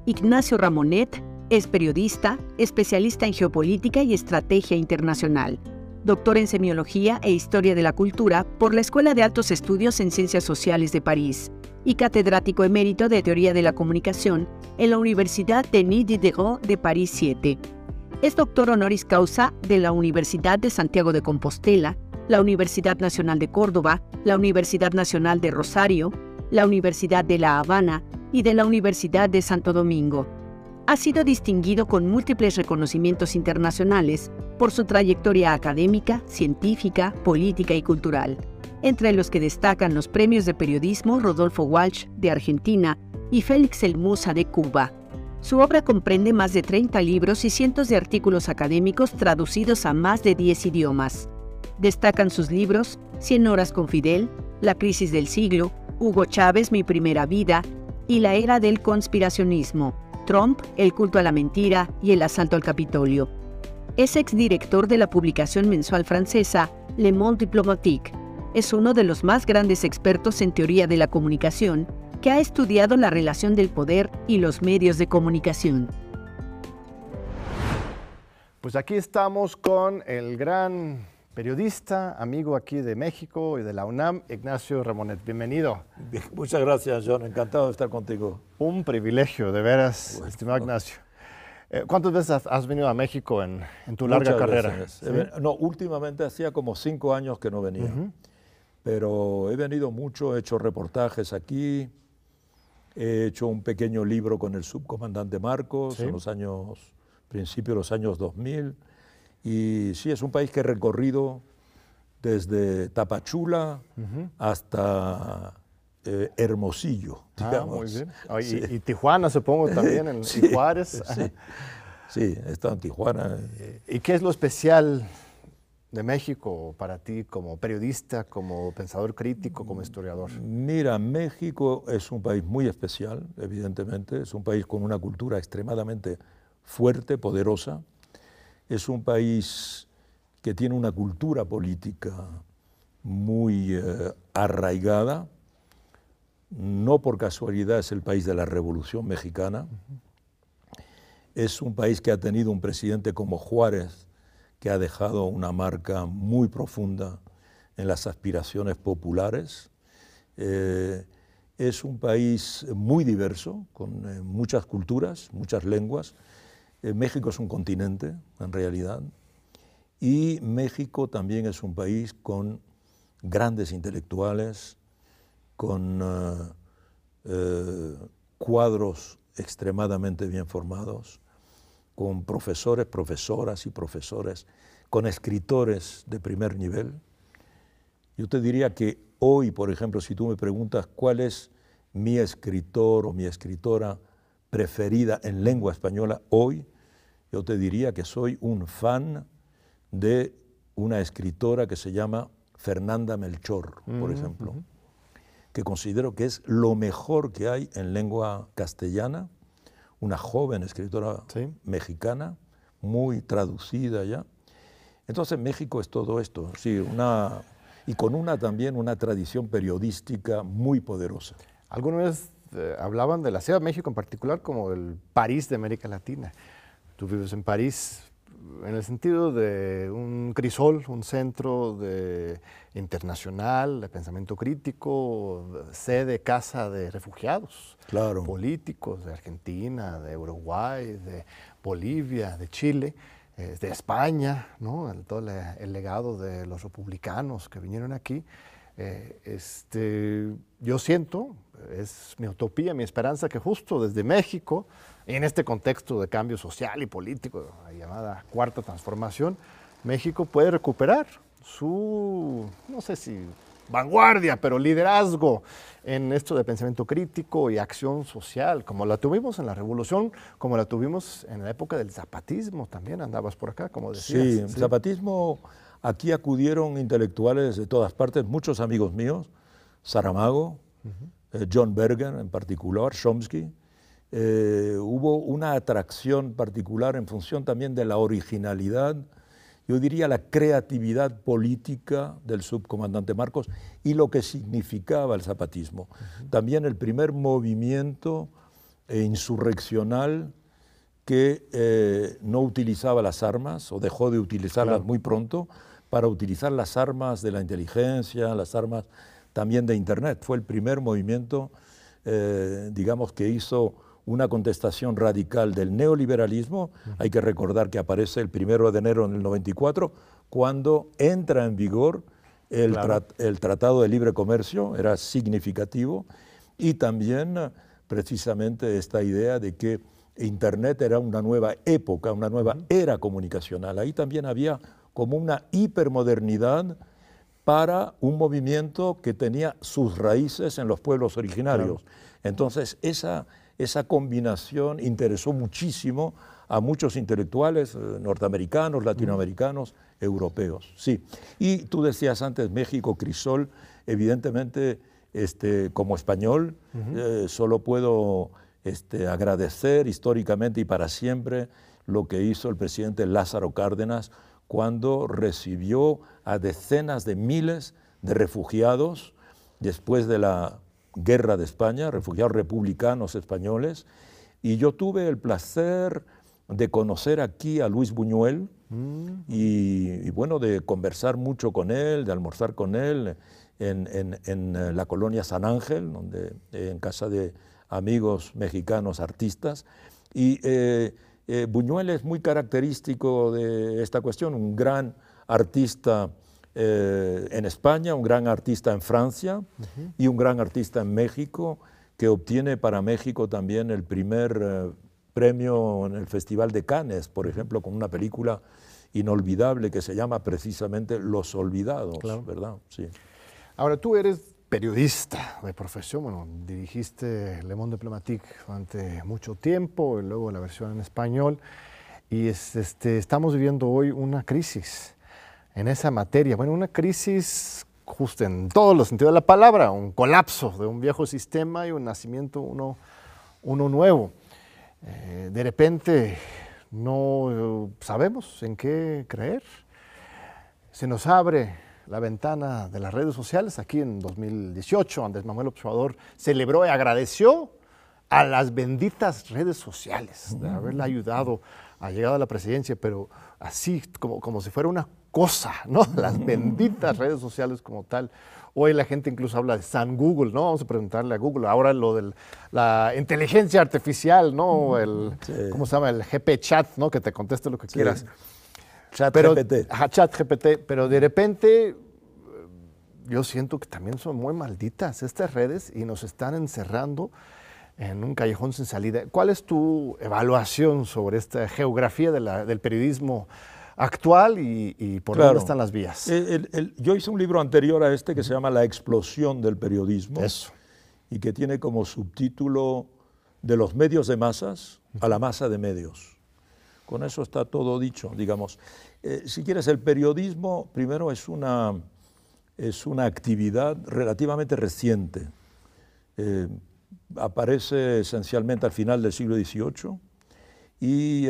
Ignacio Ramonet es periodista, especialista en geopolítica y estrategia internacional, doctor en semiología e historia de la cultura por la Escuela de Altos Estudios en Ciencias Sociales de París y catedrático emérito de Teoría de la Comunicación en la Universidad Denis Diderot de París 7. Es doctor honoris causa de la Universidad de Santiago de Compostela, la Universidad Nacional de Córdoba, la Universidad Nacional de Rosario, la Universidad de La Habana y de la Universidad de Santo Domingo. Ha sido distinguido con múltiples reconocimientos internacionales por su trayectoria académica, científica, política y cultural, entre los que destacan los premios de periodismo Rodolfo Walsh de Argentina y Félix El Musa de Cuba. Su obra comprende más de 30 libros y cientos de artículos académicos traducidos a más de 10 idiomas. Destacan sus libros 100 horas con Fidel, La crisis del siglo, Hugo Chávez, Mi primera vida y La era del conspiracionismo, Trump, El culto a la mentira y El asalto al Capitolio. Es exdirector de la publicación mensual francesa Le Monde Diplomatique. Es uno de los más grandes expertos en teoría de la comunicación que ha estudiado la relación del poder y los medios de comunicación. Pues aquí estamos con el gran periodista, amigo aquí de México y de la UNAM, Ignacio Ramonet. Bienvenido. Muchas gracias, John. Encantado de estar contigo. Un privilegio, de veras, bueno, estimado Ignacio. ¿Cuántas veces has venido a México en tu larga carrera? ¿Sí? No, últimamente hacía como 5 años que no venía. Pero he venido mucho, he hecho reportajes aquí, he hecho un pequeño libro con el subcomandante Marcos en los años, principios de los años 2000. Y sí, es un país que he recorrido desde Tapachula hasta Hermosillo, digamos. Muy bien. Y Tijuana, supongo, también, en Juárez. Sí, he estado en Tijuana. ¿Y qué es lo especial de México para ti como periodista, como pensador crítico, como historiador? Mira, México es un país muy especial, evidentemente. Es un país con una cultura extremadamente fuerte, poderosa. Es un país que tiene una cultura política muy arraigada. No por casualidad es el país de la Revolución Mexicana. Es un país que ha tenido un presidente como Juárez, que ha dejado una marca muy profunda en las aspiraciones populares. Es un país muy diverso, con muchas culturas, muchas lenguas. México es un continente, en realidad, y México también es un país con grandes intelectuales, con cuadros extremadamente bien formados, con profesores, profesoras y profesores, con escritores de primer nivel. Yo te diría que hoy, por ejemplo, si tú me preguntas cuál es mi escritor o mi escritora preferida en lengua española hoy, yo te diría que soy un fan de una escritora que se llama Fernanda Melchor, por ejemplo, que considero que es lo mejor que hay en lengua castellana, una joven escritora mexicana, muy traducida ya. Entonces México es todo esto, sí, y con también una tradición periodística muy poderosa. Alguna vez hablaban de la Ciudad de México en particular como el París de América Latina. Tú vives en París en el sentido de un crisol, un centro internacional de pensamiento crítico, sede, casa de refugiados políticos de Argentina, de Uruguay, de Bolivia, de Chile, de España, ¿no? Todo el legado de los republicanos que vinieron aquí. Yo siento, es mi utopía, mi esperanza, que justo desde México, en este contexto de cambio social y político, la llamada cuarta transformación, México puede recuperar su, no sé si vanguardia, pero liderazgo en esto de pensamiento crítico y acción social, como la tuvimos en la Revolución, como la tuvimos en la época del zapatismo, también andabas por acá, como decías. Sí, el zapatismo, aquí acudieron intelectuales de todas partes, muchos amigos míos, Saramago, John Berger en particular, Chomsky. Hubo una atracción particular en función también de la originalidad, yo diría la creatividad política del subcomandante Marcos y lo que significaba el zapatismo. También el primer movimiento e insurreccional que no utilizaba las armas o dejó de utilizarlas muy pronto para utilizar las armas de la inteligencia, las armas también de Internet. Fue el primer movimiento, digamos, que hizo una contestación radical del neoliberalismo. Hay que recordar que aparece el 1 de enero del 94, cuando entra en vigor el Tratado de Libre Comercio, era significativo, y también precisamente esta idea de que Internet era una nueva época, una nueva era comunicacional. Ahí también había como una hipermodernidad para un movimiento que tenía sus raíces en los pueblos originarios. Entonces, esa combinación interesó muchísimo a muchos intelectuales norteamericanos, latinoamericanos, europeos. Sí. Y tú decías antes, México, crisol, evidentemente, como español, solo puedo agradecer históricamente y para siempre lo que hizo el presidente Lázaro Cárdenas cuando recibió a decenas de miles de refugiados después de la Guerra de España, refugiados republicanos españoles, y yo tuve el placer de conocer aquí a Luis Buñuel y bueno, de conversar mucho con él, de almorzar con él en la colonia San Ángel, en casa de amigos mexicanos artistas, y Buñuel es muy característico de esta cuestión, un gran artista en España, un gran artista en Francia y un gran artista en México, que obtiene para México también el primer premio en el Festival de Cannes, por ejemplo, con una película inolvidable que se llama precisamente Los Olvidados, ¿verdad? Sí. Ahora, tú eres periodista de profesión, bueno, dirigiste Le Monde Diplomatique durante mucho tiempo, y luego la versión en español, y estamos viviendo hoy una crisis en esa materia, bueno, una crisis justo en todos los sentidos de la palabra, un colapso de un viejo sistema y un nacimiento uno nuevo. De repente no sabemos en qué creer, se nos abre la ventana de las redes sociales. Aquí en 2018, Andrés Manuel López Obrador celebró y agradeció a las benditas redes sociales de haberle ayudado a llegar a la presidencia, pero así como si fuera una cosa, ¿no? Las benditas redes sociales como tal. Hoy la gente incluso habla de San Google, ¿no? Vamos a preguntarle a Google. Ahora lo de la inteligencia artificial, ¿no? ¿Cómo se llama? El GP Chat, ¿no? Que te conteste lo que quieras. ChatGPT. ChatGPT, pero de repente yo siento que también son muy malditas estas redes y nos están encerrando en un callejón sin salida. ¿Cuál es tu evaluación sobre esta geografía del periodismo actual y por dónde están las vías? Yo hice un libro anterior a este que se llama La explosión del periodismo. Eso. Y que tiene como subtítulo De los medios de masas a la masa de medios. Con eso está todo dicho, digamos. Si quieres, el periodismo primero es una actividad relativamente reciente. Aparece esencialmente al final del siglo XVIII y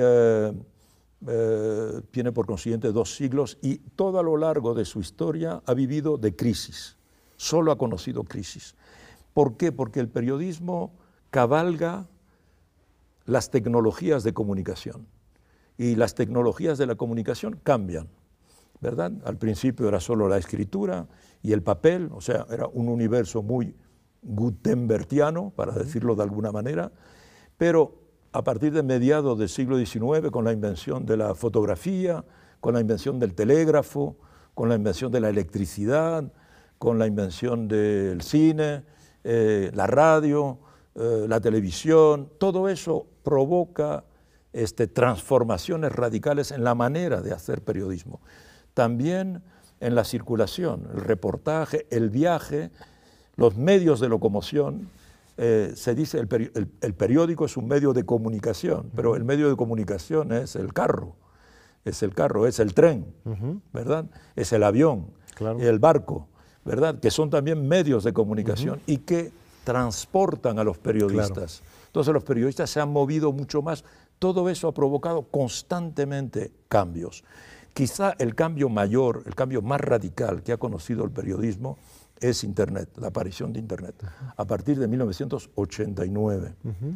tiene por consiguiente 2 siglos y todo a lo largo de su historia ha vivido de crisis, solo ha conocido crisis. ¿Por qué? Porque el periodismo cabalga las tecnologías de comunicación y las tecnologías de la comunicación cambian, ¿verdad? Al principio era solo la escritura y el papel, o sea, era un universo muy gutenbertiano, para decirlo de alguna manera, pero a partir de mediados del siglo XIX, con la invención de la fotografía, con la invención del telégrafo, con la invención de la electricidad, con la invención del cine, la radio, la televisión, todo eso provoca transformaciones radicales en la manera de hacer periodismo. También en la circulación, el reportaje, el viaje, los medios de locomoción. Se dice el periódico es un medio de comunicación, pero el medio de comunicación es el carro, es el tren, ¿verdad? Es el avión, el barco, ¿verdad? Que son también medios de comunicación y que transportan a los periodistas. Entonces los periodistas se han movido mucho más. Todo eso ha provocado constantemente cambios. Quizá el cambio mayor, el cambio más radical que ha conocido el periodismo es Internet, la aparición de Internet, a partir de 1989.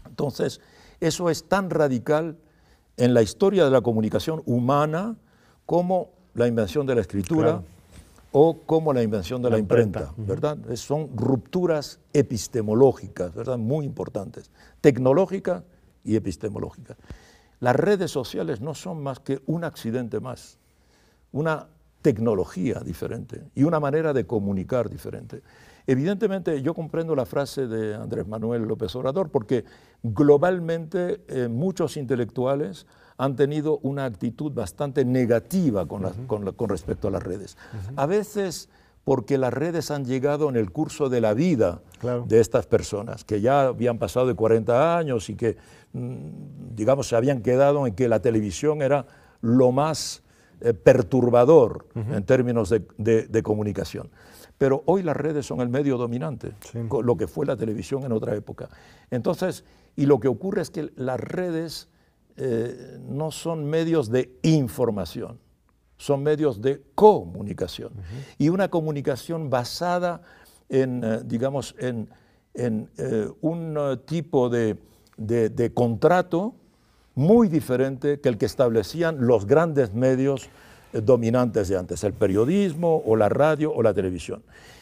Entonces, eso es tan radical en la historia de la comunicación humana como la invención de la escritura, claro, o como la invención de la imprenta, ¿verdad? Son rupturas epistemológicas, ¿verdad? Muy importantes, tecnológicas y epistemológicas. Las redes sociales no son más que un accidente más, una tecnología diferente y una manera de comunicar diferente. Evidentemente, yo comprendo la frase de Andrés Manuel López Obrador, porque globalmente muchos intelectuales han tenido una actitud bastante negativa con respecto a las redes. A veces porque las redes han llegado en el curso de la vida, claro, de estas personas, que ya habían pasado de 40 años y que, digamos, se habían quedado en que la televisión era lo más perturbador en términos de comunicación. Pero hoy las redes son el medio dominante, sí, lo que fue la televisión en otra época. Entonces, y lo que ocurre es que las redes no son medios de información, son medios de comunicación. Y una comunicación basada en, digamos, en un tipo de contrato muy diferente que el que establecían los grandes medios dominantes de antes, el periodismo o la radio o la televisión.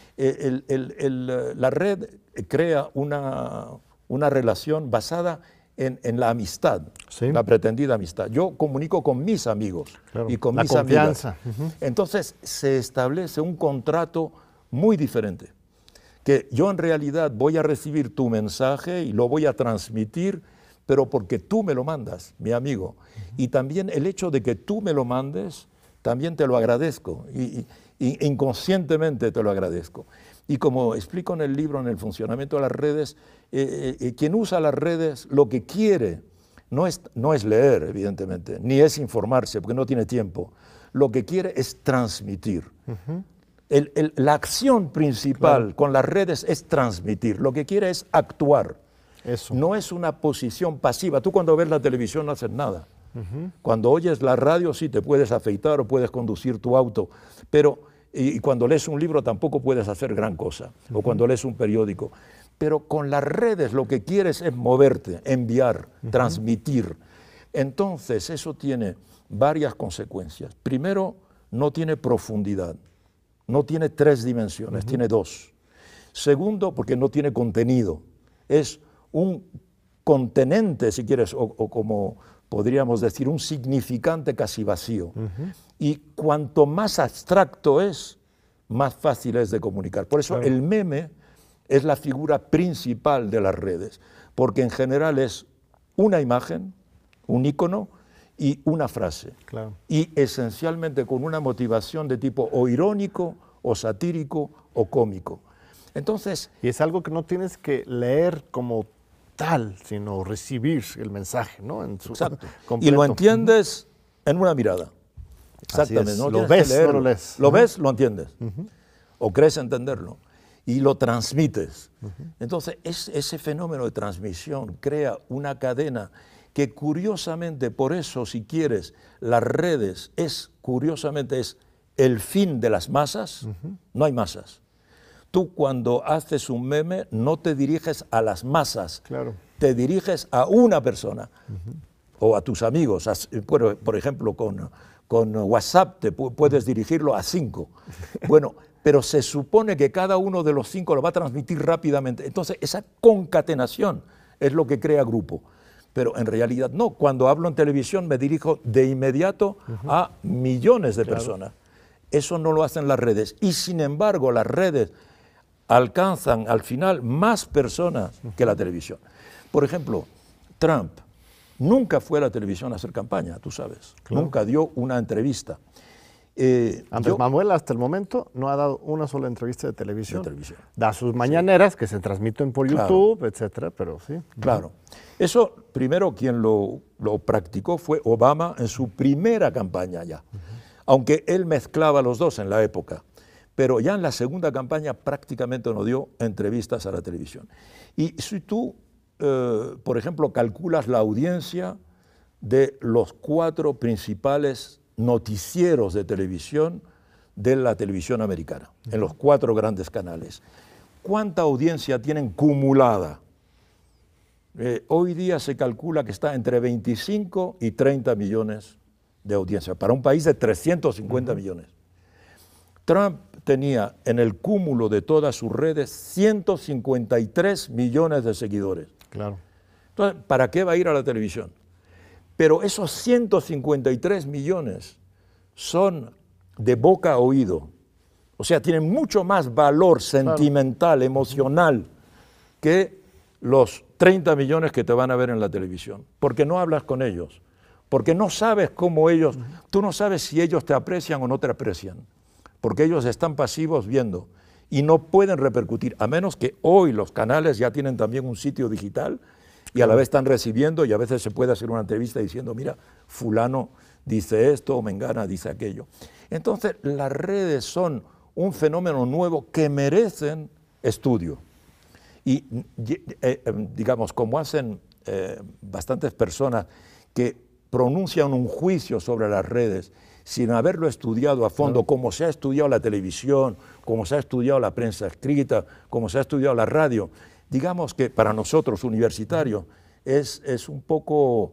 La red crea una relación basada en la amistad, sí, la pretendida amistad. Yo comunico con mis amigos, claro, y con mis amigas. Entonces se establece un contrato muy diferente, que yo en realidad voy a recibir tu mensaje y lo voy a transmitir, pero porque tú me lo mandas, mi amigo. Y también el hecho de que tú me lo mandes, también te lo agradezco, y inconscientemente te lo agradezco. Y como explico en el libro, en el funcionamiento de las redes, quien usa las redes lo que quiere no es leer, evidentemente, ni es informarse, porque no tiene tiempo. Lo que quiere es transmitir. La acción principal, claro, con las redes es transmitir. Lo que quiere es actuar. Eso. No es una posición pasiva. Tú cuando ves la televisión no haces nada. Cuando oyes la radio sí te puedes afeitar o puedes conducir tu auto, pero y cuando lees un libro tampoco puedes hacer gran cosa, o cuando lees un periódico. Pero con las redes lo que quieres es moverte, enviar, transmitir. Entonces eso tiene varias consecuencias. Primero, no tiene profundidad, no tiene 3 dimensiones, tiene 2. Segundo, porque no tiene contenido, es un contenente, si quieres, o como podríamos decir, un significante casi vacío. Y cuanto más abstracto es, más fácil es de comunicar. Por eso, claro, el meme es la figura principal de las redes, porque en general es una imagen, un icono y una frase. Claro. Y esencialmente con una motivación de tipo o irónico, o satírico, o cómico. Entonces, y es algo que no tienes que leer como tal, sino recibir el mensaje, ¿no? Exacto. Y lo entiendes en una mirada. Exactamente. No lo ves, no lo lees. Lo ves, lo entiendes. O crees entenderlo. Y lo transmites. Entonces, ese fenómeno de transmisión crea una cadena que curiosamente, por eso, si quieres, las redes curiosamente es el fin de las masas. No hay masas. Tú cuando haces un meme no te diriges a las masas, claro, te diriges a una persona o a tus amigos. Por ejemplo, con WhatsApp te puedes dirigirlo a 5. Bueno, pero se supone que cada uno de los 5 lo va a transmitir rápidamente. Entonces, esa concatenación es lo que crea grupo. Pero en realidad no. Cuando hablo en televisión me dirijo de inmediato a millones de personas. Eso no lo hacen las redes. Y sin embargo, las redes alcanzan al final más personas que la televisión. Por ejemplo, Trump nunca fue a la televisión a hacer campaña, tú sabes. Claro. Nunca dio una entrevista. Andrés Manuel hasta el momento no ha dado una sola entrevista de televisión. Da sus mañaneras que se transmiten por YouTube, claro, etcétera, pero sí. Claro. Eso primero quien lo practicó fue Obama en su primera campaña ya. Aunque él mezclaba los dos en la época. Pero ya en la segunda campaña prácticamente no dio entrevistas a la televisión. Y si tú, por ejemplo, calculas la audiencia de los 4 principales noticieros de televisión de la televisión americana, en los 4 grandes canales, ¿cuánta audiencia tienen cumulada? Hoy día se calcula que está entre 25 y 30 millones de audiencia, para un país de 350 millones. Trump tenía en el cúmulo de todas sus redes 153 millones de seguidores. Claro. Entonces, ¿para qué va a ir a la televisión? Pero esos 153 millones son de boca a oído. O sea, tienen mucho más valor sentimental, emocional, que los 30 millones que te van a ver en la televisión. Porque no hablas con ellos. Porque no sabes cómo ellos, tú no sabes si ellos te aprecian o no te aprecian. Porque ellos están pasivos viendo y no pueden repercutir, a menos que hoy los canales ya tienen también un sitio digital y a la vez están recibiendo, y a veces se puede hacer una entrevista diciendo, mira, fulano dice esto o mengana dice aquello. Entonces, las redes son un fenómeno nuevo que merecen estudio. Y digamos, como hacen bastantes personas que pronuncian un juicio sobre las redes sin haberlo estudiado a fondo, como se ha estudiado la televisión, como se ha estudiado la prensa escrita, como se ha estudiado la radio, digamos que para nosotros universitarios es un poco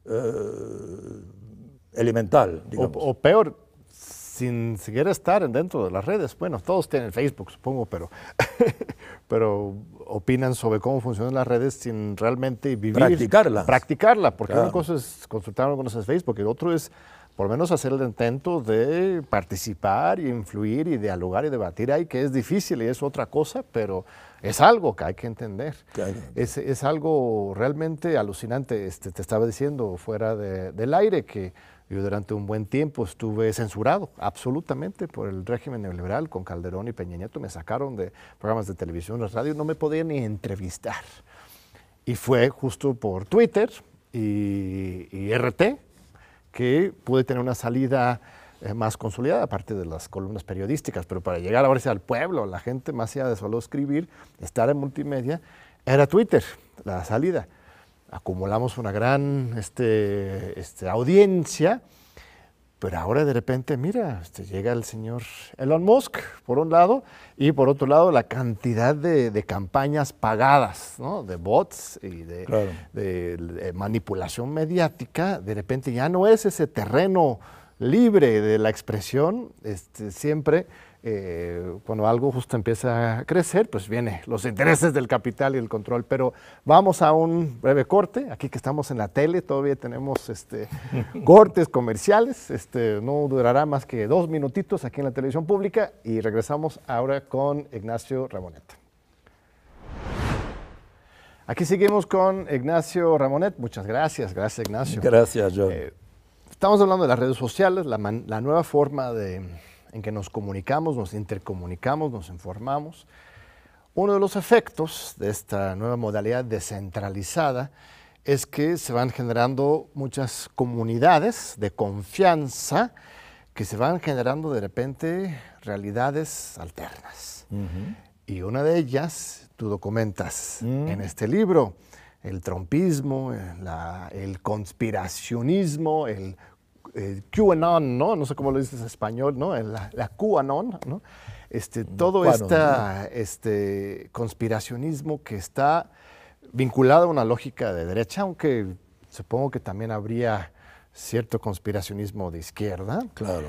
elemental. O peor, sin siquiera estar dentro de las redes. Bueno, todos tienen Facebook, supongo, pero opinan sobre cómo funcionan las redes sin realmente vivir. Practicarla, porque una cosa es consultar, una cosa es Facebook, y el otro es por lo menos hacer el intento de participar y influir y dialogar y debatir ahí, que es difícil y es otra cosa, pero es algo que hay que entender. Es algo realmente alucinante. Te estaba diciendo fuera del aire que yo durante un buen tiempo estuve censurado absolutamente por el régimen neoliberal con Calderón y Peña Nieto. Me sacaron de programas de televisión, de radio, no me podían ni entrevistar. Y fue justo por Twitter y RT que pude tener una salida más consolidada, aparte de las columnas periodísticas, pero para llegar ahora al pueblo, la gente más allá de solo escribir, estar en multimedia, era Twitter la salida. Acumulamos una gran audiencia, pero ahora de repente, mira, llega el señor Elon Musk, por un lado, y por otro lado la cantidad de campañas pagadas, ¿no? De bots y de manipulación mediática, de repente ya no es ese terreno libre de la expresión, siempre cuando algo justo empieza a crecer, pues vienen los intereses del capital y el control. Pero vamos a un breve corte, aquí que estamos en la tele, todavía tenemos cortes comerciales, no durará más que 2 minutitos aquí en la televisión pública y regresamos ahora con Ignacio Ramonet. Aquí seguimos con Ignacio Ramonet, muchas gracias, gracias Ignacio. Gracias, John. Estamos hablando de las redes sociales, la nueva forma en que nos comunicamos, nos intercomunicamos, nos informamos. Uno de los efectos de esta nueva modalidad descentralizada es que se van generando muchas comunidades de confianza que se van generando de repente realidades alternas. Y una de ellas, tú documentas en este libro, el trumpismo, el conspiracionismo, el QAnon, ¿no? No sé cómo lo dices en español, ¿no? La QAnon, ¿no? Todo este conspiracionismo que está vinculado a una lógica de derecha, aunque supongo que también habría cierto conspiracionismo de izquierda. Claro.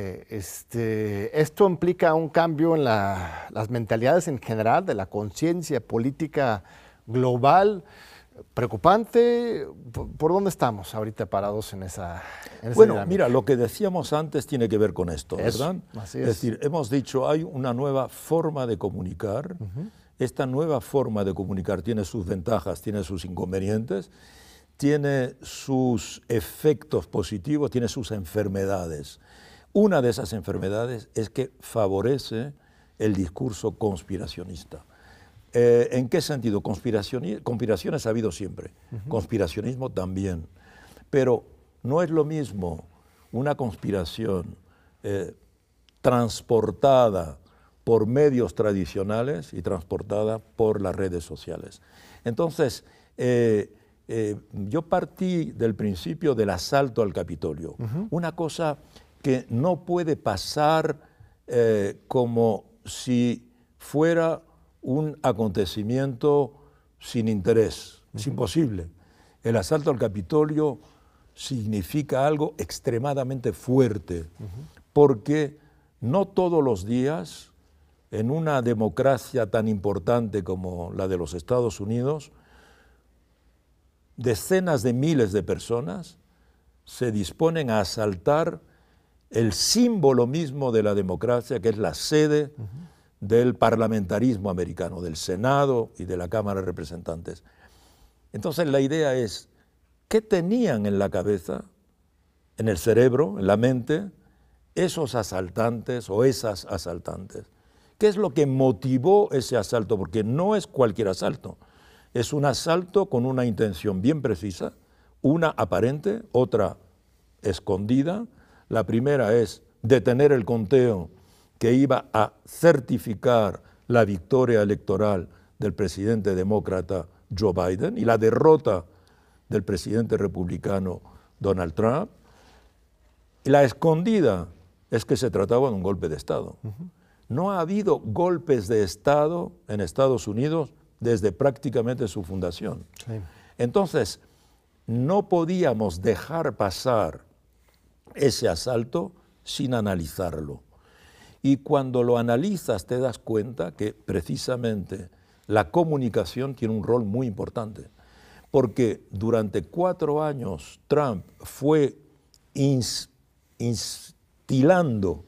Esto implica un cambio en las mentalidades en general de la conciencia política global. Preocupante. ¿Por dónde estamos ahorita parados en esa dinámica? Mira, lo que decíamos antes tiene que ver con esto, ¿verdad? Así es decir, hemos dicho, hay una nueva forma de comunicar. Esta nueva forma de comunicar tiene sus ventajas, tiene sus inconvenientes, tiene sus efectos positivos, tiene sus enfermedades. Una de esas enfermedades es que favorece el discurso conspiracionista. ¿En qué sentido? Conspiraciones ha habido siempre, conspiracionismo también, pero no es lo mismo una conspiración transportada por medios tradicionales y transportada por las redes sociales. Entonces, yo partí del principio del asalto al Capitolio, una cosa que no puede pasar como si fuera un acontecimiento sin interés. Es imposible. El asalto al Capitolio significa algo extremadamente fuerte, porque no todos los días, en una democracia tan importante como la de los Estados Unidos, decenas de miles de personas se disponen a asaltar el símbolo mismo de la democracia, que es la sede del parlamentarismo americano, del Senado y de la Cámara de Representantes. Entonces la idea es, ¿qué tenían en la cabeza, en el cerebro, en la mente, esos asaltantes o esas asaltantes? ¿Qué es lo que motivó ese asalto? Porque no es cualquier asalto, es un asalto con una intención bien precisa, una aparente, otra escondida. La primera es detener el conteo que iba a certificar la victoria electoral del presidente demócrata Joe Biden y la derrota del presidente republicano Donald Trump. Y la escondida es que se trataba de un golpe de Estado. No ha habido golpes de Estado en Estados Unidos desde prácticamente su fundación. Sí. Entonces, no podíamos dejar pasar ese asalto sin analizarlo. Y cuando lo analizas te das cuenta que precisamente la comunicación tiene un rol muy importante, porque durante 4 años Trump fue instilando,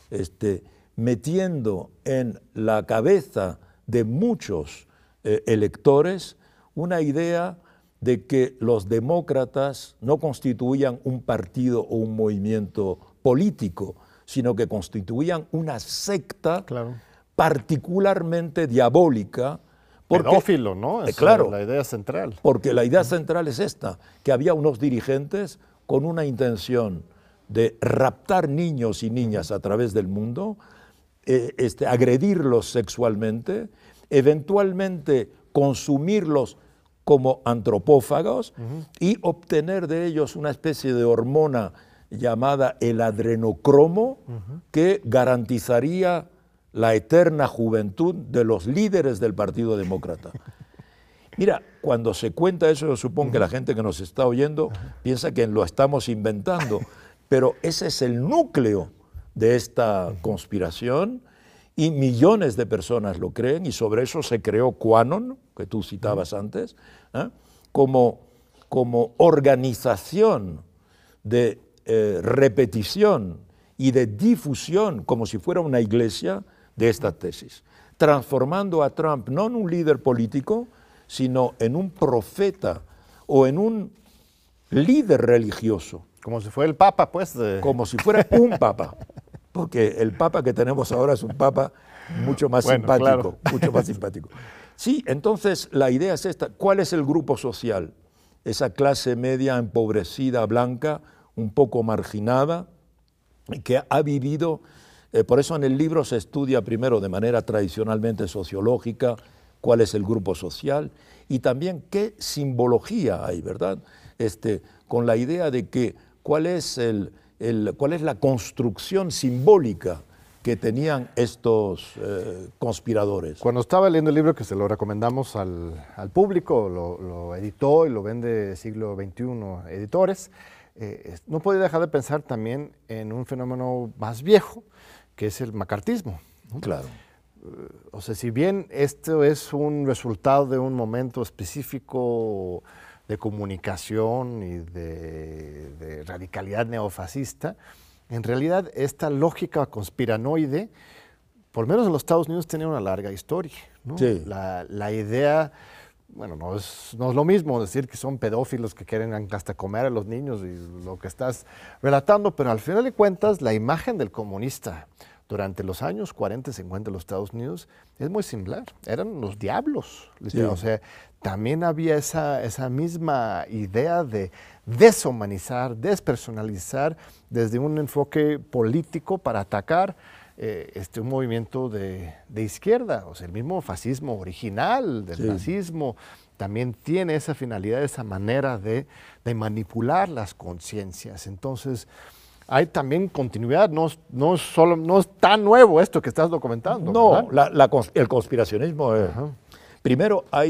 metiendo en la cabeza de muchos electores una idea de que los demócratas no constituían un partido o un movimiento político, sino que constituían una secta particularmente diabólica. Pedófilo, ¿no? Es claro, la idea central. Porque la idea central es esta, que había unos dirigentes con una intención de raptar niños y niñas a través del mundo, agredirlos sexualmente, eventualmente consumirlos como antropófagos y obtener de ellos una especie de hormona llamada el adrenocromo que garantizaría la eterna juventud de los líderes del Partido Demócrata. Mira, cuando se cuenta eso, yo supongo que la gente que nos está oyendo piensa que lo estamos inventando, pero ese es el núcleo de esta conspiración y millones de personas lo creen, y sobre eso se creó QAnon, que tú citabas antes, como organización de repetición y de difusión, como si fuera una iglesia, de esta tesis, transformando a Trump no en un líder político, sino en un profeta o en un líder religioso. Como si fuera el Papa, pues. Como si fuera un Papa, porque el Papa que tenemos ahora es un Papa mucho más simpático, claro. Mucho más simpático. Sí, entonces la idea es esta. ¿Cuál es el grupo social? Esa clase media empobrecida, blanca, un poco marginada, que ha vivido, por eso en el libro se estudia primero de manera tradicionalmente sociológica cuál es el grupo social y también qué simbología hay, ¿verdad? Con la idea de que cuál es la construcción simbólica que tenían estos conspiradores. Cuando estaba leyendo el libro, que se lo recomendamos al público, lo editó y lo vende Siglo XXI Editores, no podía dejar de pensar también en un fenómeno más viejo, que es el macartismo, ¿no? Claro. O sea, si bien esto es un resultado de un momento específico de comunicación y de radicalidad neofascista, en realidad esta lógica conspiranoide, por lo menos en los Estados Unidos, tiene una larga historia, ¿no? Sí. La idea, bueno, no es lo mismo decir que son pedófilos que quieren hasta comer a los niños y lo que estás relatando, pero al final de cuentas la imagen del comunista durante los años 40 y 50 en los Estados Unidos es muy similar. Eran los diablos. Sí. O sea, también había esa misma idea de deshumanizar, despersonalizar desde un enfoque político para atacar un movimiento de izquierda. O sea, el mismo fascismo original del nazismo también tiene esa finalidad, esa manera de manipular las conciencias. Entonces, hay también continuidad, no es tan nuevo esto que estás documentando. No, el conspiracionismo, primero hay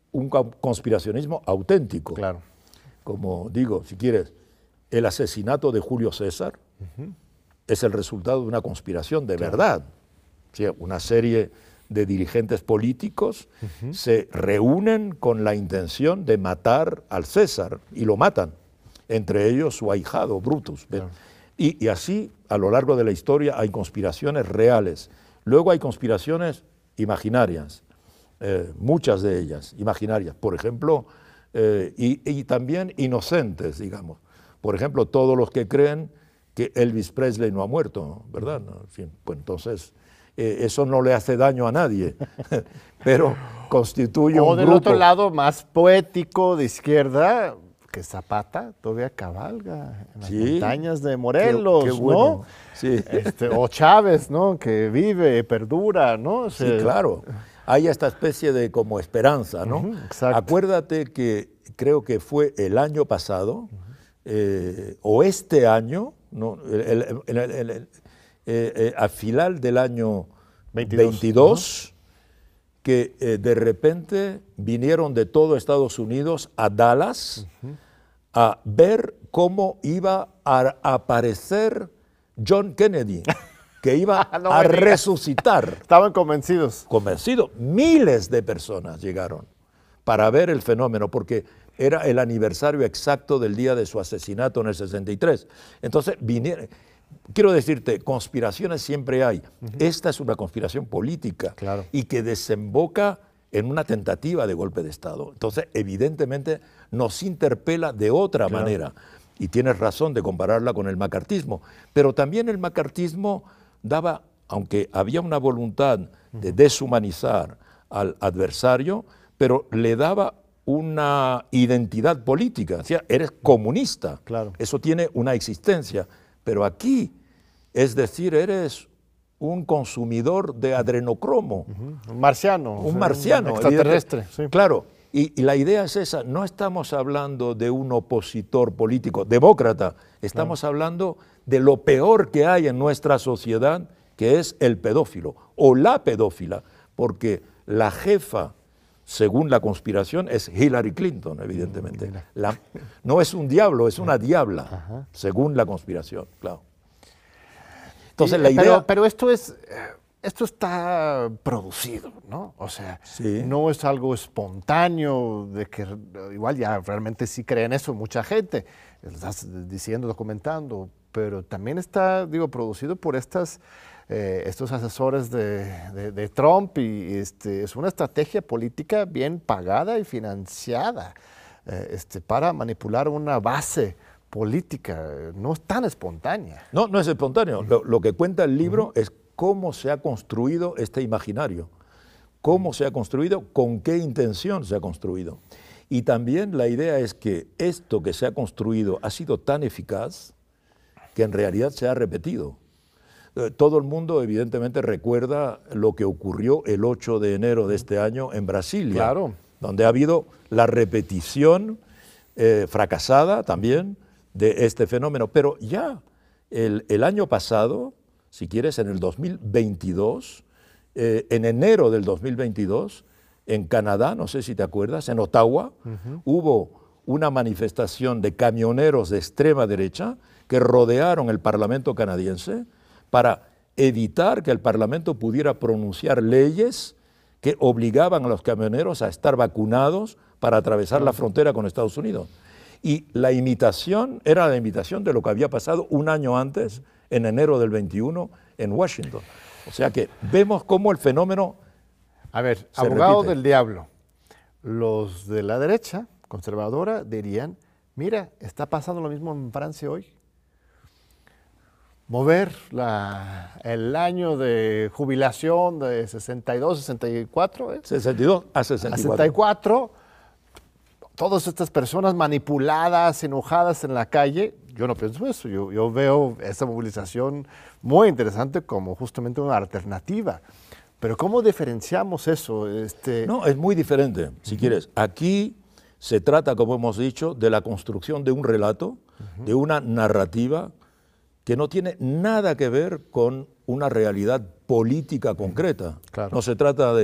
un conspiracionismo auténtico. Claro. Como digo, si quieres, el asesinato de Julio César es el resultado de una conspiración de verdad. O sea, una serie de dirigentes políticos se reúnen con la intención de matar al César y lo matan, entre ellos su ahijado Brutus. Claro. Y así, a lo largo de la historia, hay conspiraciones reales. Luego hay conspiraciones imaginarias, muchas de ellas imaginarias. Por ejemplo, y también inocentes, digamos. Por ejemplo, todos los que creen que Elvis Presley no ha muerto, ¿verdad? En fin, pues entonces, eso no le hace daño a nadie, pero constituye un grupo. O del otro lado, más poético, de izquierda, que Zapata todavía cabalga en las montañas de Morelos, qué bueno, ¿no? Sí. O Chávez, ¿no? Que vive, perdura, ¿no? Sí, claro. Hay esta especie de como esperanza, ¿no? Exacto. Acuérdate que creo que fue el año pasado, o este año, ¿no? A final del año 22 que de repente vinieron de todo Estados Unidos a Dallas a ver cómo iba a aparecer John Kennedy, que iba a resucitar. Estaban convencidos. Convencidos. Miles de personas llegaron para ver el fenómeno, porque era el aniversario exacto del día de su asesinato en el 63. Entonces vinieron. Quiero decirte, conspiraciones siempre hay. Esta es una conspiración política y que desemboca en una tentativa de golpe de Estado. Entonces, evidentemente, nos interpela de otra manera. Y tienes razón de compararla con el macartismo. Pero también el macartismo daba, aunque había una voluntad de deshumanizar al adversario, pero le daba una identidad política. O sea, eres comunista. Eso tiene una existencia. Pero aquí, es decir, eres un consumidor de adrenocromo. Un marciano. Un marciano. Extraterrestre. Sí. Claro. Y la idea es esa. No estamos hablando de un opositor político, demócrata. Estamos hablando de lo peor que hay en nuestra sociedad, que es el pedófilo o la pedófila. Porque la jefa, según la conspiración, es Hillary Clinton, evidentemente. No es un diablo, es una diabla, según la conspiración, claro. Entonces la idea... Pero esto está producido, ¿no? O sea, no es algo espontáneo, de que igual ya realmente sí creen eso mucha gente, lo estás diciendo, documentando, pero también está, producido por estos asesores de Trump y es una estrategia política bien pagada y financiada para manipular una base política. No es tan espontánea. No, no es espontáneo. Lo que cuenta el libro es cómo se ha construido este imaginario, cómo se ha construido, con qué intención se ha construido. Y también la idea es que esto que se ha construido ha sido tan eficaz que en realidad se ha repetido. Todo el mundo evidentemente recuerda lo que ocurrió el 8 de enero de este año en Brasilia, donde ha habido la repetición fracasada también de este fenómeno. Pero ya el año pasado, si quieres, en el 2022, en enero del 2022, en Canadá, no sé si te acuerdas, en Ottawa, hubo una manifestación de camioneros de extrema derecha que rodearon el Parlamento canadiense para evitar que el Parlamento pudiera pronunciar leyes que obligaban a los camioneros a estar vacunados para atravesar la frontera con Estados Unidos. Y la imitación era la imitación de lo que había pasado un año antes, en enero del 21, en Washington. O sea que vemos cómo el fenómeno... A ver, abogado del diablo, los de la derecha conservadora dirían, mira, está pasando lo mismo en Francia hoy. Mover el año de jubilación de 62, 64. 62 a 64. A 64. Todas estas personas manipuladas, enojadas en la calle, yo no pienso eso. Yo veo esta movilización muy interesante como justamente una alternativa. Pero ¿cómo diferenciamos eso? No, es muy diferente, si quieres. Aquí se trata, como hemos dicho, de la construcción de un relato, de una narrativa que no tiene nada que ver con una realidad política concreta. No se trata de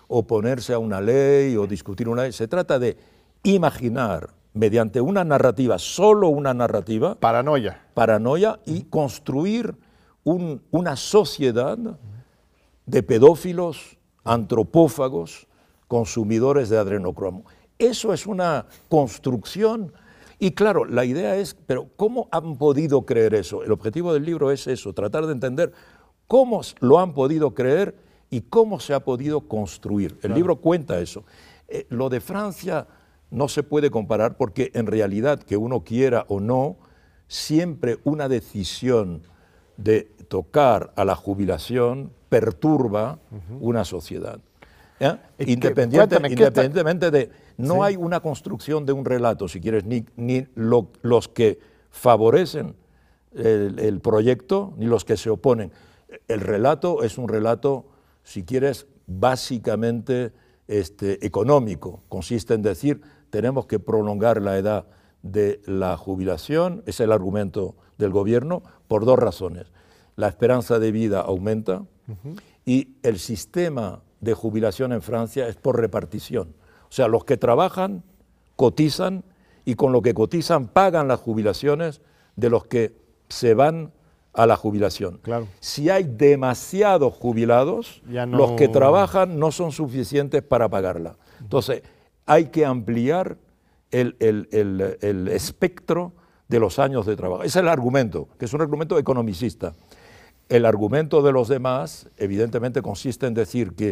oponerse a una ley o discutir una ley, se trata de imaginar mediante una narrativa, solo una narrativa, paranoia y construir una sociedad de pedófilos, antropófagos, consumidores de adrenocromo. Eso es una construcción. Y claro, la idea es, pero ¿cómo han podido creer eso? El objetivo del libro es eso, tratar de entender cómo lo han podido creer y cómo se ha podido construir. El libro cuenta eso. Lo de Francia no se puede comparar porque en realidad, que uno quiera o no, siempre una decisión de tocar a la jubilación perturba una sociedad. Independientemente de... No hay una construcción de un relato, si quieres, ni los que favorecen el proyecto, ni los que se oponen. El relato es un relato, si quieres, básicamente económico. Consiste en decir, tenemos que prolongar la edad de la jubilación, es el argumento del gobierno, por dos razones. La esperanza de vida aumenta y el sistema de jubilación en Francia es por repartición. O sea, los que trabajan cotizan y con lo que cotizan pagan las jubilaciones de los que se van a la jubilación. Claro. Si hay demasiados jubilados, los que trabajan no son suficientes para pagarla. Entonces, hay que ampliar el espectro de los años de trabajo. Ese es el argumento, que es un argumento economicista. El argumento de los demás, evidentemente, consiste en decir que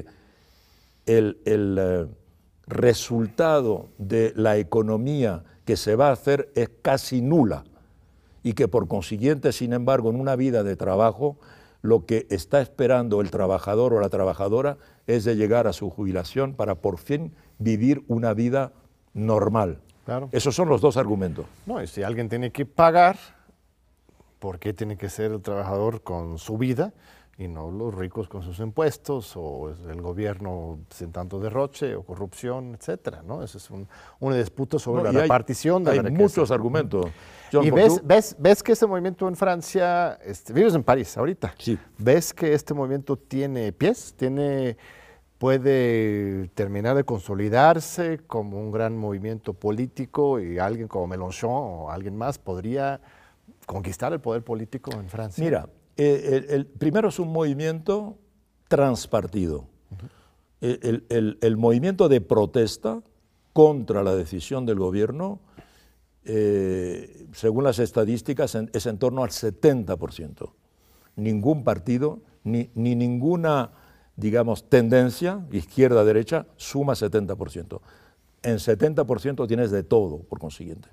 el resultado de la economía que se va a hacer es casi nula y que por consiguiente, sin embargo, en una vida de trabajo, lo que está esperando el trabajador o la trabajadora es de llegar a su jubilación para por fin vivir una vida normal. Claro. Esos son los dos argumentos. No, y si alguien tiene que pagar, ¿por qué tiene que ser el trabajador con su vida y no los ricos con sus impuestos o el gobierno sin tanto derroche o corrupción, etcétera, ¿no? Eso es una disputa sobre la repartición de la riqueza. Hay muchos argumentos. John, y ves que este movimiento en Francia, vives en París ahorita, sí. ¿Ves que este movimiento tiene pies? ¿Puede terminar de consolidarse como un gran movimiento político y alguien como Mélenchon o alguien más podría conquistar el poder político en Francia? Mira, primero es un movimiento transpartido. El movimiento de protesta contra la decisión del gobierno, según las estadísticas, es en torno al 70%. Ningún partido, ni ninguna, digamos, tendencia, izquierda-derecha, suma 70%. En 70% tienes de todo, por consiguiente.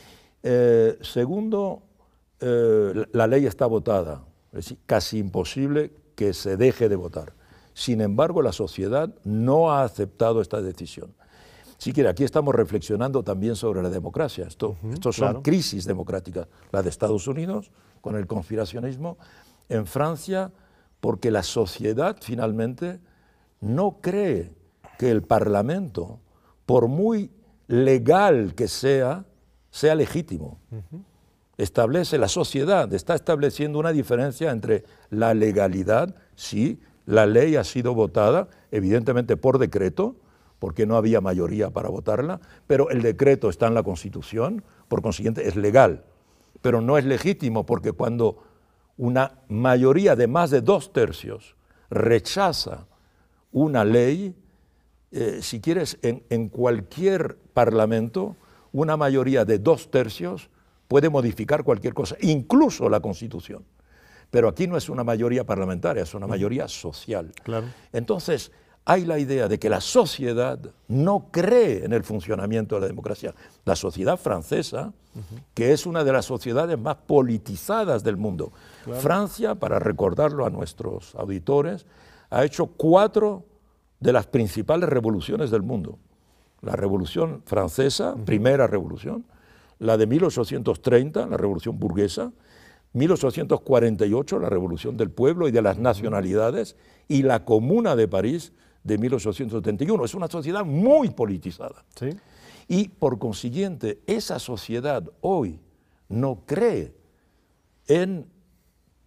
Segundo, la ley está votada. Es decir, casi imposible que se deje de votar. Sin embargo, la sociedad no ha aceptado esta decisión. Si quiere, aquí estamos reflexionando también sobre la democracia. Estos son crisis democráticas. La de Estados Unidos, con el conspiracionismo. En Francia, porque la sociedad finalmente no cree que el Parlamento, por muy legal que sea legítimo. Establece la sociedad, está estableciendo una diferencia entre la legalidad, sí, la ley ha sido votada, evidentemente por decreto, porque no había mayoría para votarla, pero el decreto está en la Constitución, por consiguiente es legal, pero no es legítimo porque cuando una mayoría de más de 2/3 rechaza una ley, si quieres, en cualquier parlamento, una mayoría de 2/3 puede modificar cualquier cosa, incluso la Constitución. Pero aquí no es una mayoría parlamentaria, es una mayoría social. Claro. Entonces, hay la idea de que la sociedad no cree en el funcionamiento de la democracia. La sociedad francesa, que es una de las sociedades más politizadas del mundo. Claro. Francia, para recordarlo a nuestros auditores, ha hecho 4 de las principales revoluciones del mundo. La Revolución Francesa, primera revolución, la de 1830, la Revolución Burguesa, 1848, la Revolución del Pueblo y de las Nacionalidades, y la Comuna de París de 1871. Es una sociedad muy politizada. ¿Sí? Y por consiguiente, esa sociedad hoy no cree en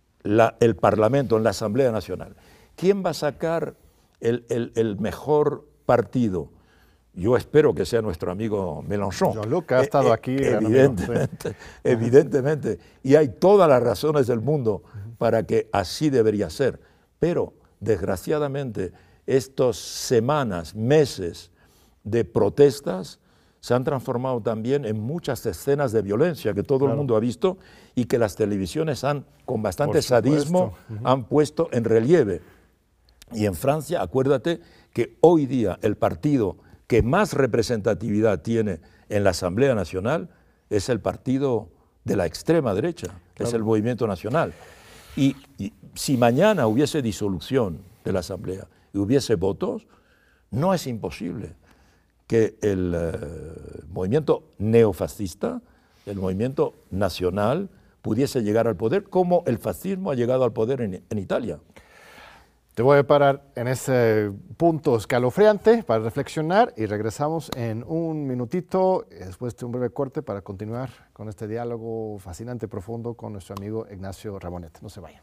el Parlamento, en la Asamblea Nacional. ¿Quién va a sacar el mejor partido, yo espero que sea nuestro amigo Mélenchon. Jean-Luc ha estado aquí. Evidentemente, y hay todas las razones del mundo para que así debería ser, pero desgraciadamente estas semanas, meses de protestas se han transformado también en muchas escenas de violencia que todo el mundo ha visto y que las televisiones con bastante sadismo han puesto en relieve. Y en Francia, acuérdate que hoy día el partido que más representatividad tiene en la Asamblea Nacional es el partido de la extrema derecha, es el Movimiento Nacional. Y si mañana hubiese disolución de la Asamblea y hubiese votos, no es imposible que el movimiento neofascista, el movimiento nacional, pudiese llegar al poder como el fascismo ha llegado al poder en Italia. Te voy a parar en ese punto escalofriante para reflexionar y regresamos en un minutito después de un breve corte para continuar con este diálogo fascinante y profundo con nuestro amigo Ignacio Ramonet. No se vayan.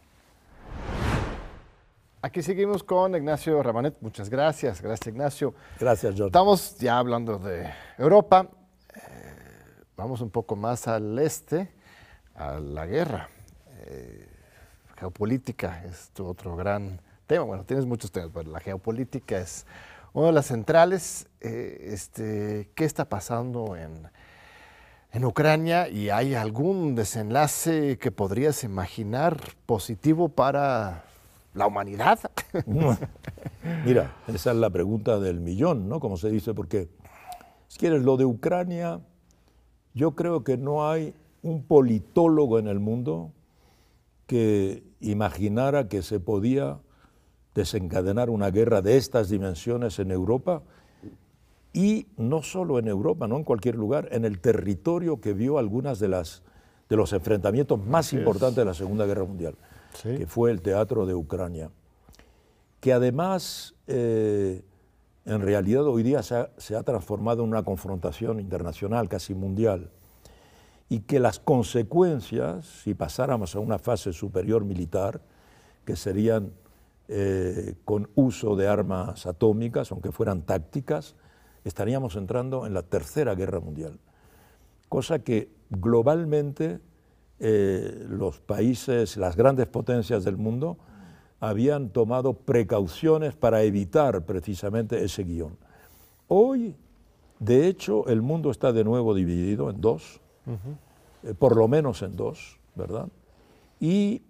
Aquí seguimos con Ignacio Ramonet. Muchas gracias. Gracias, Ignacio. Gracias, Jorge. Estamos ya hablando de Europa. Vamos un poco más al este, a la guerra. Geopolítica es tu otro gran tema. Bueno, tienes muchos temas, pero la geopolítica es una de las centrales. ¿Qué está pasando en Ucrania? ¿Y hay algún desenlace que podrías imaginar positivo para la humanidad? Mira, esa es la pregunta del millón, ¿no? Como se dice, porque si quieres lo de Ucrania, yo creo que no hay un politólogo en el mundo que imaginara que se podía desencadenar una guerra de estas dimensiones en Europa, y no solo en Europa, no en cualquier lugar, en el territorio que vio algunas de los enfrentamientos más importantes de la Segunda Guerra Mundial, que fue el teatro de Ucrania, que además en realidad hoy día se ha transformado en una confrontación internacional, casi mundial, y que las consecuencias, si pasáramos a una fase superior militar, que serían con uso de armas atómicas, aunque fueran tácticas, estaríamos entrando en la Tercera Guerra Mundial. Cosa que globalmente los países, las grandes potencias del mundo, habían tomado precauciones para evitar precisamente ese guión. Hoy, de hecho, el mundo está de nuevo dividido en dos, por lo menos en dos, ¿verdad? Y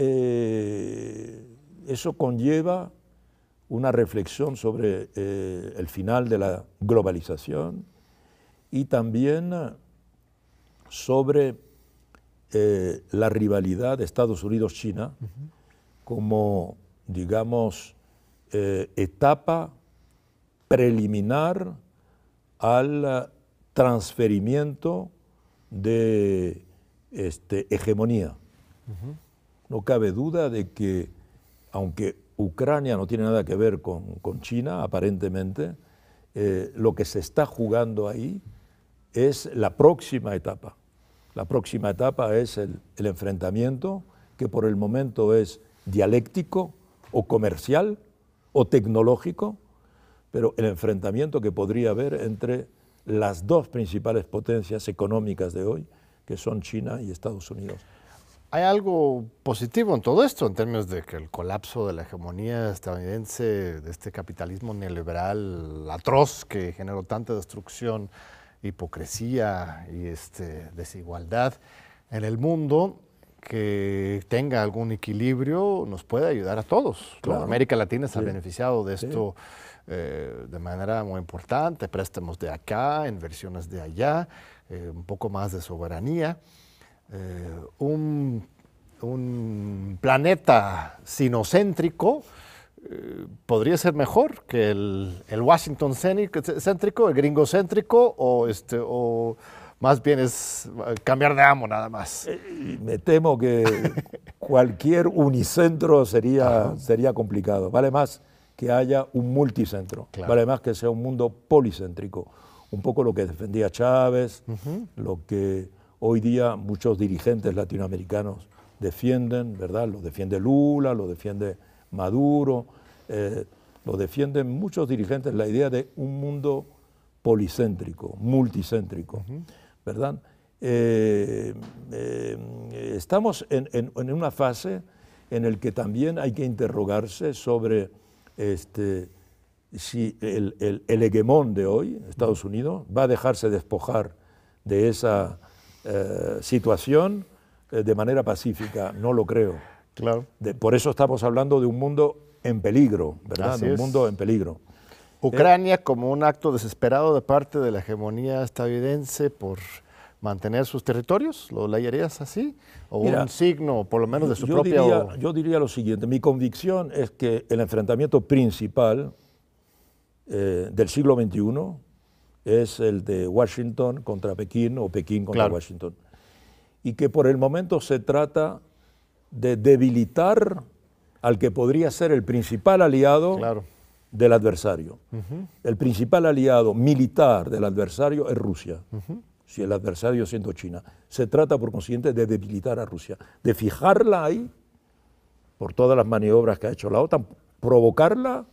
eso conlleva una reflexión sobre el final de la globalización y también sobre la rivalidad de Estados Unidos-China como, digamos, etapa preliminar al transferimiento de hegemonía. No cabe duda de que, aunque Ucrania no tiene nada que ver con China, aparentemente, lo que se está jugando ahí es la próxima etapa. La próxima etapa es el enfrentamiento, que por el momento es dialéctico o comercial o tecnológico, pero el enfrentamiento que podría haber entre las dos principales potencias económicas de hoy, que son China y Estados Unidos. ¿Hay algo positivo en todo esto, en términos de que el colapso de la hegemonía estadounidense, de este capitalismo neoliberal atroz que generó tanta destrucción, hipocresía y desigualdad en el mundo, que tenga algún equilibrio, nos puede ayudar a todos? Claro. América Latina se ha beneficiado de esto de manera muy importante, préstamos de acá, inversiones de allá, un poco más de soberanía. Un planeta sinocéntrico podría ser mejor que el Washington céntrico, el gringocéntrico, o más bien es cambiar de amo nada más. Me temo que cualquier unicentro sería complicado. Vale más que haya un multicentro, claro. Vale más que sea un mundo policéntrico. Un poco lo que defendía Chávez, lo que hoy día muchos dirigentes latinoamericanos defienden, ¿verdad? Lo defiende Lula, lo defiende Maduro. lo defienden muchos dirigentes, la idea de un mundo policéntrico, multicéntrico, ¿verdad? Estamos en una fase en la que también hay que interrogarse sobre si el hegemón de hoy, Estados Unidos, va a dejarse despojar de esa situación de manera pacífica. No lo creo. Claro. Por eso estamos hablando de un mundo en peligro, ¿verdad? Así De un es. mundo en peligro. Ucrania como un acto desesperado de parte de la hegemonía estadounidense por mantener sus territorios, ¿lo leerías así? ¿O Mira, un signo, por lo menos, de su yo propia... yo diría lo siguiente, mi convicción es que el enfrentamiento principal del siglo XXI es el de Washington contra Pekín o Pekín contra Washington. Y que por el momento se trata de debilitar al que podría ser el principal aliado del adversario. El principal aliado militar del adversario es Rusia, si el adversario siendo China. Se trata, por consiguiente, de debilitar a Rusia, de fijarla ahí, por todas las maniobras que ha hecho la OTAN, provocar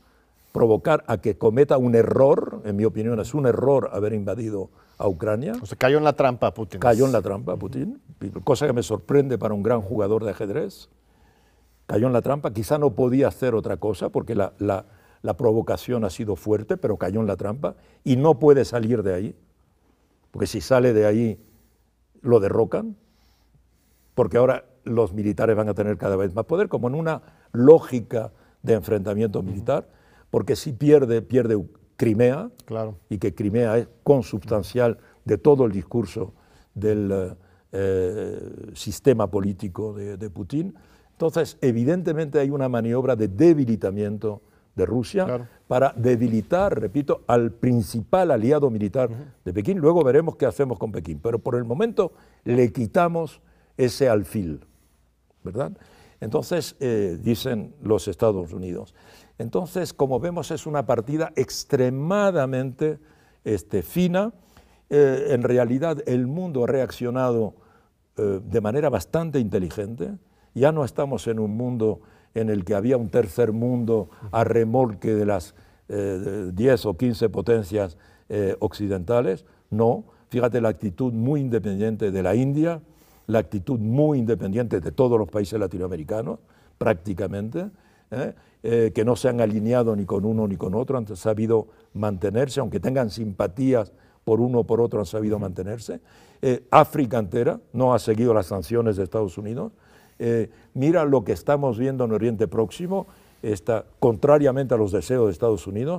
a que cometa un error, en mi opinión es un error haber invadido a Ucrania. O sea, cayó en la trampa Putin. Cayó en la trampa Putin, cosa que me sorprende para un gran jugador de ajedrez. Cayó en la trampa, quizá no podía hacer otra cosa porque la provocación ha sido fuerte, pero cayó en la trampa y no puede salir de ahí, porque si sale de ahí lo derrocan, porque ahora los militares van a tener cada vez más poder, como en una lógica de enfrentamiento militar, porque si pierde Crimea, y que Crimea es consubstancial de todo el discurso del sistema político de Putin. Entonces, evidentemente hay una maniobra de debilitamiento de Rusia para debilitar, repito, al principal aliado militar de Pekín. Luego veremos qué hacemos con Pekín, pero por el momento le quitamos ese alfil, ¿verdad? Entonces, dicen los Estados Unidos. Entonces, como vemos, es una partida extremadamente fina. En realidad, el mundo ha reaccionado de manera bastante inteligente. Ya no estamos en un mundo en el que había un tercer mundo a remolque de las 10 o 15 potencias occidentales. No, fíjate la actitud muy independiente de la India, la actitud muy independiente de todos los países latinoamericanos, prácticamente, que no se han alineado ni con uno ni con otro, han sabido mantenerse, aunque tengan simpatías por uno o por otro, han sabido mantenerse. África entera no ha seguido las sanciones de Estados Unidos. Mira lo que estamos viendo en Oriente Próximo, contrariamente a los deseos de Estados Unidos,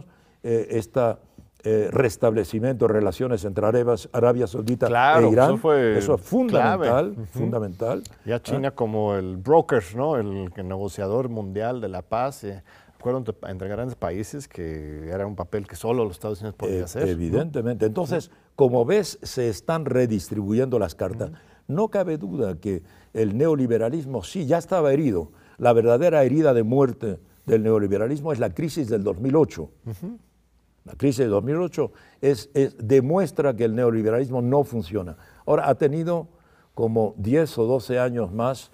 restablecimiento de relaciones entre Arabia Saudita e Irán. Eso es fundamental, fundamental. Ya China como el broker, ¿no? el negociador mundial de la paz, acuerdo entre grandes países, que era un papel que solo los Estados Unidos podían hacer. Evidentemente. ¿No? Entonces, como ves, se están redistribuyendo las cartas. No cabe duda que el neoliberalismo sí ya estaba herido. La verdadera herida de muerte del neoliberalismo es la crisis del 2008. La crisis del 2008 demuestra que el neoliberalismo no funciona. Ahora ha tenido como 10 o 12 años más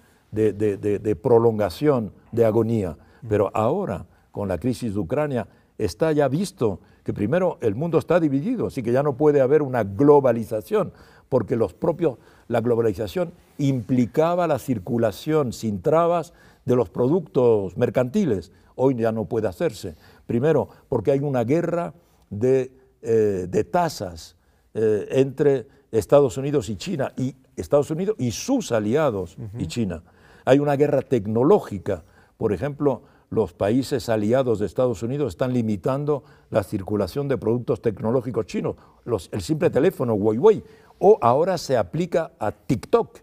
de prolongación, de agonía. Pero ahora, con la crisis de Ucrania, está ya visto que primero el mundo está dividido, así que ya no puede haber una globalización, porque la globalización implicaba la circulación sin trabas de los productos mercantiles. Hoy ya no puede hacerse. Primero, porque hay una guerra de tasas entre Estados Unidos y China, y Estados Unidos y sus aliados y China. Hay una guerra tecnológica. Por ejemplo, los países aliados de Estados Unidos están limitando la circulación de productos tecnológicos chinos. El simple teléfono Huawei. O ahora se aplica a TikTok,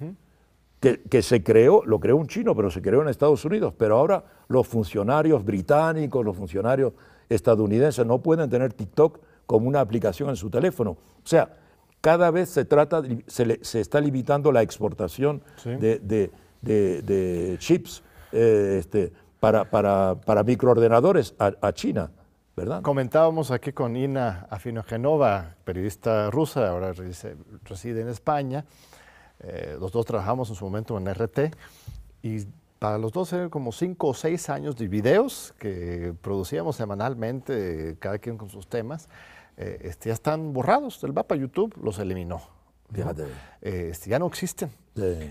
que se creó, lo creó un chino, pero se creó en Estados Unidos. Pero ahora los funcionarios británicos, los funcionarios estadounidenses no pueden tener TikTok como una aplicación en su teléfono. O sea, cada vez se está limitando la exportación de chips para microordenadores a China, ¿verdad? Comentábamos aquí con Ina Afinogenova, periodista rusa, ahora reside en España. Los dos trabajamos en su momento en RT y para los dos eran como 5 o 6 años de videos que producíamos semanalmente, cada quien con sus temas. Ya están borrados del mapa. YouTube los eliminó. Fíjate. Ya no existen. Sí.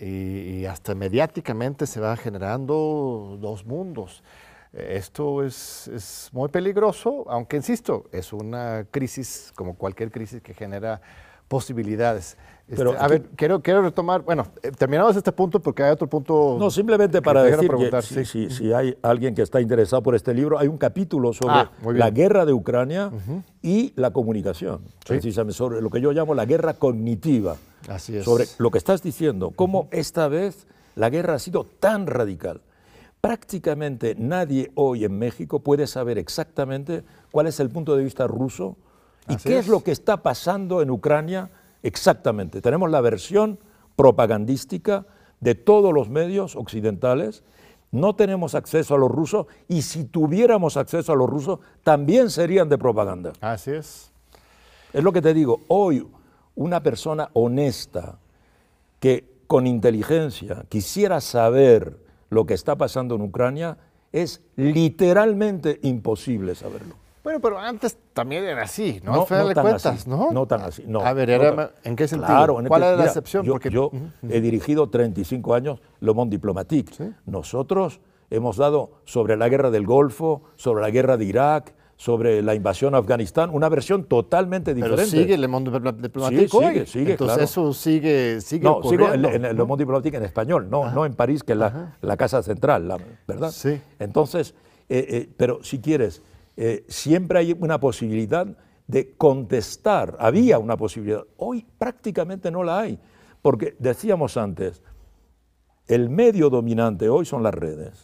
Y hasta mediáticamente se va generando dos mundos. Esto es muy peligroso, aunque insisto, es una crisis como cualquier crisis que genera posibilidades. Pero a ver, quiero retomar, bueno, terminamos este punto porque hay otro punto. No, simplemente que para te quiero decir preguntar, que sí. si hay alguien que está interesado por este libro, hay un capítulo sobre muy bien. la guerra de Ucrania y la comunicación, Sí. precisamente sobre lo que yo llamo la guerra cognitiva. Así es. Sobre lo que estás diciendo, cómo esta vez la guerra ha sido tan radical. Prácticamente nadie hoy en México puede saber exactamente cuál es el punto de vista ruso y Así qué es es. lo que está pasando en Ucrania exactamente. Tenemos la versión propagandística de todos los medios occidentales, no tenemos acceso a los rusos y si tuviéramos acceso a los rusos también serían de propaganda. Así es. Es lo que te digo, hoy una persona honesta que con inteligencia quisiera saber lo que está pasando en Ucrania, es literalmente imposible saberlo. Bueno, pero antes también era así, ¿no? No, Al final no de tan cuentas, así, ¿no? no tan así, no. A ver, No tan- ¿en qué sentido? Claro, ¿Cuál era la mira, excepción? Yo he dirigido 35 años Le Monde Diplomatique. Sí. Nosotros hemos dado sobre la guerra del Golfo, sobre la guerra de Irak, sobre la invasión a Afganistán, una versión totalmente Pero diferente. sigue Le Monde Diplomatique Sí, hoy. sigue, Entonces claro. eso sigue No, sigo ocurriendo, en Le Monde Diplomatique en español, no en París, que es la casa central, ¿verdad? Sí. Entonces, pero si quieres, siempre hay una posibilidad de contestar, había una posibilidad, hoy prácticamente no la hay, porque decíamos antes, el medio dominante hoy son las redes,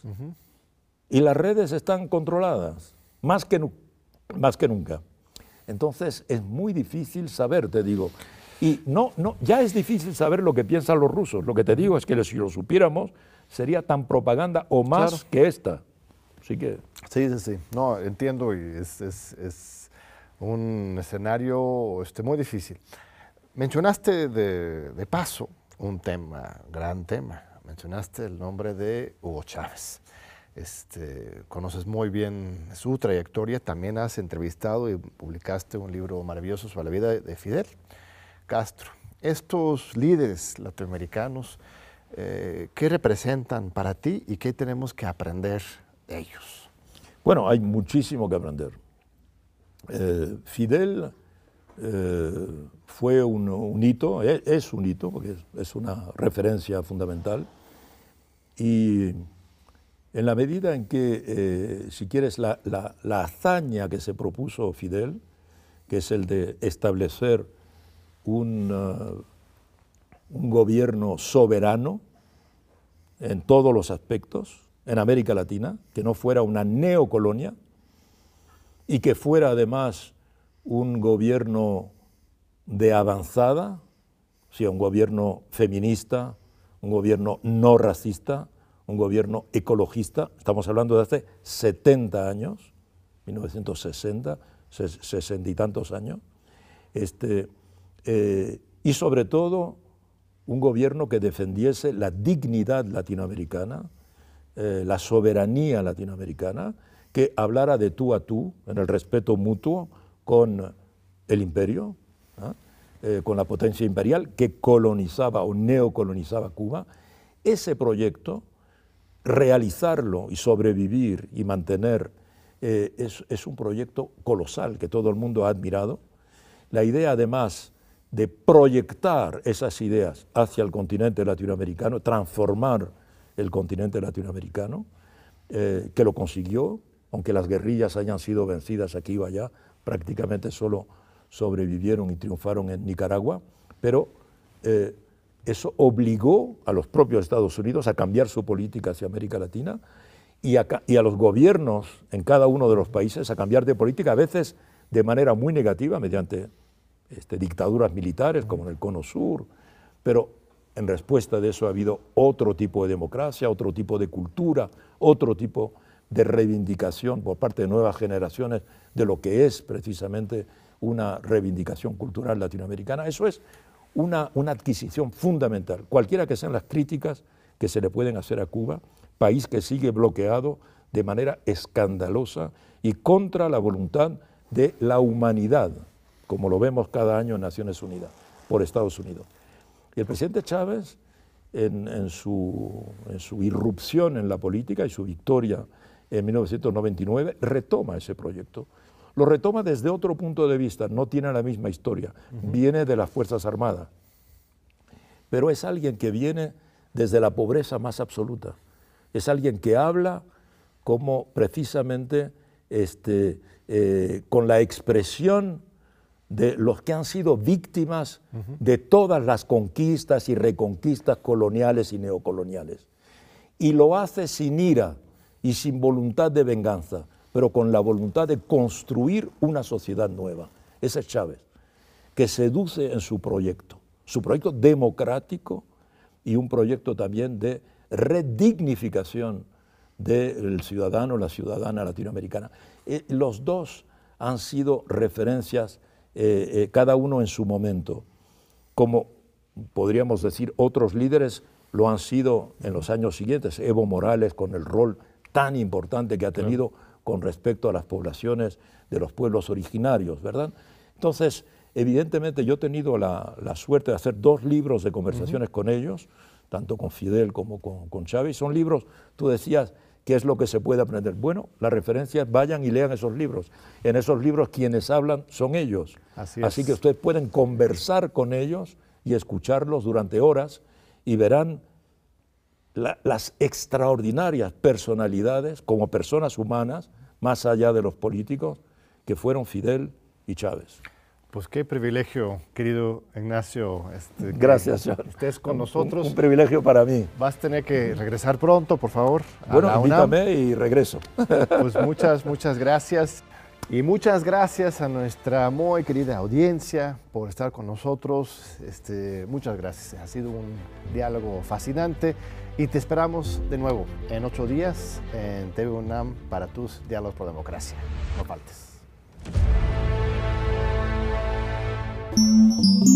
y las redes están controladas, más que nunca. Entonces es muy difícil saber, te digo, y ya es difícil saber lo que piensan los rusos, lo que te digo es que si lo supiéramos, sería tan propaganda o más Claro. que esta. Así que... Sí. No, entiendo y es un escenario muy difícil. Mencionaste de paso un tema, gran tema. Mencionaste el nombre de Hugo Chávez. Conoces muy bien su trayectoria, también has entrevistado y publicaste un libro maravilloso sobre la vida de Fidel Castro. Estos líderes latinoamericanos, ¿qué representan para ti y qué tenemos que aprender de ellos? Bueno, hay muchísimo que aprender. Fidel fue un hito, es un hito, porque es una referencia fundamental, y en la medida en que, si quieres, la hazaña que se propuso Fidel, que es el de establecer un gobierno soberano en todos los aspectos, en América Latina, que no fuera una neocolonia y que fuera además un gobierno de avanzada, o sea, un gobierno feminista, un gobierno no racista, un gobierno ecologista. Estamos hablando de hace 70 años, 1960, 60 y tantos años, y sobre todo un gobierno que defendiese la dignidad latinoamericana, la soberanía latinoamericana, que hablara de tú a tú, en el respeto mutuo con el imperio, con la potencia imperial que colonizaba o neocolonizaba Cuba. Ese proyecto, realizarlo y sobrevivir y mantener, es un proyecto colosal que todo el mundo ha admirado. La idea además de proyectar esas ideas hacia el continente latinoamericano, transformar el continente latinoamericano, que lo consiguió, aunque las guerrillas hayan sido vencidas aquí o allá, prácticamente solo sobrevivieron y triunfaron en Nicaragua, pero eso obligó a los propios Estados Unidos a cambiar su política hacia América Latina y a los gobiernos en cada uno de los países a cambiar de política, a veces de manera muy negativa, mediante dictaduras militares como en el Cono Sur, pero en respuesta de eso ha habido otro tipo de democracia, otro tipo de cultura, otro tipo de reivindicación por parte de nuevas generaciones de lo que es precisamente una reivindicación cultural latinoamericana. Eso es una adquisición fundamental, cualquiera que sean las críticas que se le pueden hacer a Cuba, país que sigue bloqueado de manera escandalosa y contra la voluntad de la humanidad, como lo vemos cada año en Naciones Unidas, por Estados Unidos. Y el presidente Chávez, en su irrupción en la política y su victoria en 1999, retoma ese proyecto. Lo retoma desde otro punto de vista, no tiene la misma historia, viene de las Fuerzas Armadas, pero es alguien que viene desde la pobreza más absoluta, es alguien que habla como precisamente con la expresión de los que han sido víctimas de todas las conquistas y reconquistas coloniales y neocoloniales. Y lo hace sin ira y sin voluntad de venganza, pero con la voluntad de construir una sociedad nueva. Ese es Chávez, que seduce en su proyecto democrático y un proyecto también de redignificación del ciudadano, la ciudadana latinoamericana. Los dos han sido referencias, cada uno en su momento, como podríamos decir otros líderes lo han sido en los años siguientes. Evo Morales, con el rol tan importante que ha tenido con respecto a las poblaciones de los pueblos originarios, ¿verdad? Entonces, evidentemente yo he tenido la suerte de hacer 2 libros de conversaciones con ellos, tanto con Fidel como con Chávez. Son libros, tú decías, ¿qué es lo que se puede aprender? Bueno, las referencias, vayan y lean esos libros. En esos libros quienes hablan son ellos. Así que ustedes pueden conversar con ellos y escucharlos durante horas y verán las extraordinarias personalidades como personas humanas, más allá de los políticos, que fueron Fidel y Chávez. Pues qué privilegio, querido Ignacio. Gracias, John. Estés con nosotros. Un privilegio para mí. Vas a tener que regresar pronto, por favor. Bueno, invítame y regreso. Pues muchas gracias. Y muchas gracias a nuestra muy querida audiencia por estar con nosotros. Muchas gracias. Ha sido un diálogo fascinante y te esperamos de nuevo en 8 días en TV UNAM para tus Diálogos por Democracia. No faltes.